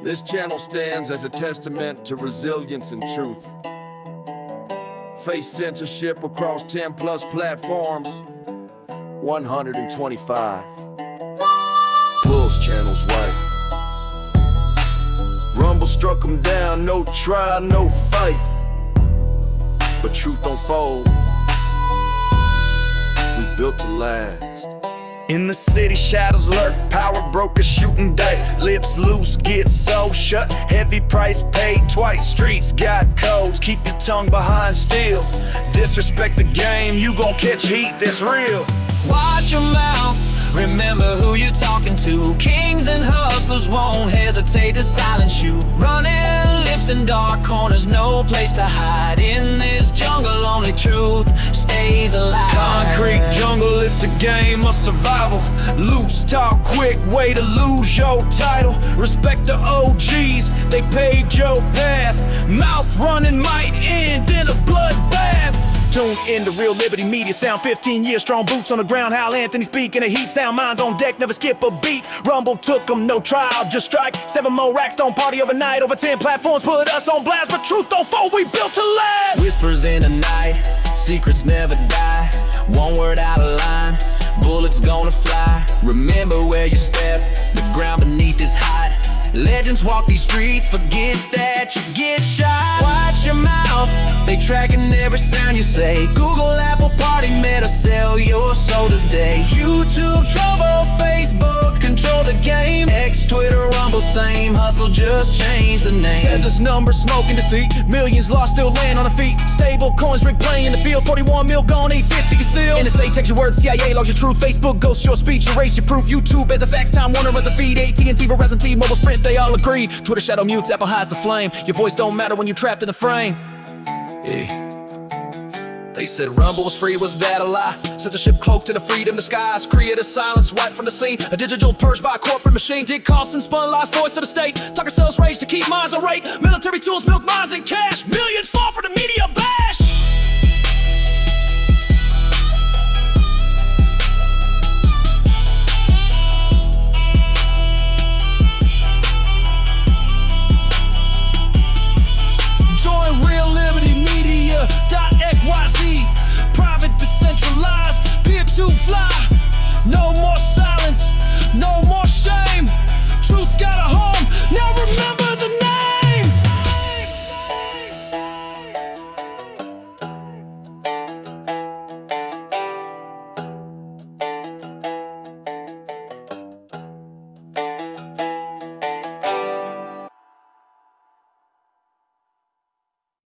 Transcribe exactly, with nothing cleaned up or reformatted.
This channel stands as a testament to resilience and truth. Face censorship across ten plus platforms, one hundred twenty-five. Wolves channels white. Rumble struck them down, no trial, no fight. But truth don't fold. We built to last. In the city, shadows lurk, power brokers shooting dice. Lips loose, get so shut, heavy price paid twice. Streets got codes, keep your tongue behind steel. Disrespect the game, you gon' catch heat that's real. Watch your mouth, remember who you talking to. Kings and hustlers won't hesitate to silence you. Running lips in dark corners, no place to hide. In this jungle, only truth stays alive. Concrete jungle, it's a game of survival. Loose talk, quick way to lose your title. Respect the O Gs, they paved your path. Mouth running might end in a bloodbath. Tune in to Real Liberty Media Sound, fifteen years strong, boots on the ground. Hal Anthony speaking the heat, sound minds on deck, never skip a beat. Rumble took them, no trial, just strike. Seven more racks, don't party overnight. Over ten platforms put us on blast, but truth don't fold, we built to last. Whispers in the night, secrets never die. One word out of line, bullets gonna fly. Remember where you step, the ground beneath is hot. Legends walk these streets, forget that you get shot. Watch your mouth, they tracking every sound you say. Google, Apple, Party, Meta, sell your soul today. YouTube, Trovo, Facebook, control the game. X, Twitter, Rumble, same hustle, just change the name. Tether's numbers, smoking deceit. Millions lost, still laying on their feet. Stable coins, rig playing in the field. forty-one mil gone, eight fifty concealed. N S A takes your words, C I A logs your truth. Facebook ghosts your speech, erase your proof. YouTube as a fax, Time Warner as a feed. A T and T, Verizon, T, Mobile, Sprint, they all agreed. Twitter shadow mutes, Apple hides the flame. Your voice don't matter when you're trapped in the frame. Yeah. They said Rumble was free, was that a lie? Censorship cloaked in the freedom disguise. Created silence, wiped from the scene. A digital purge by a corporate machine. Did costs and spun lies, voice of the state. Talking sales rage to keep minds on rate. Military tools, milk mines and cash. Millions fall for the media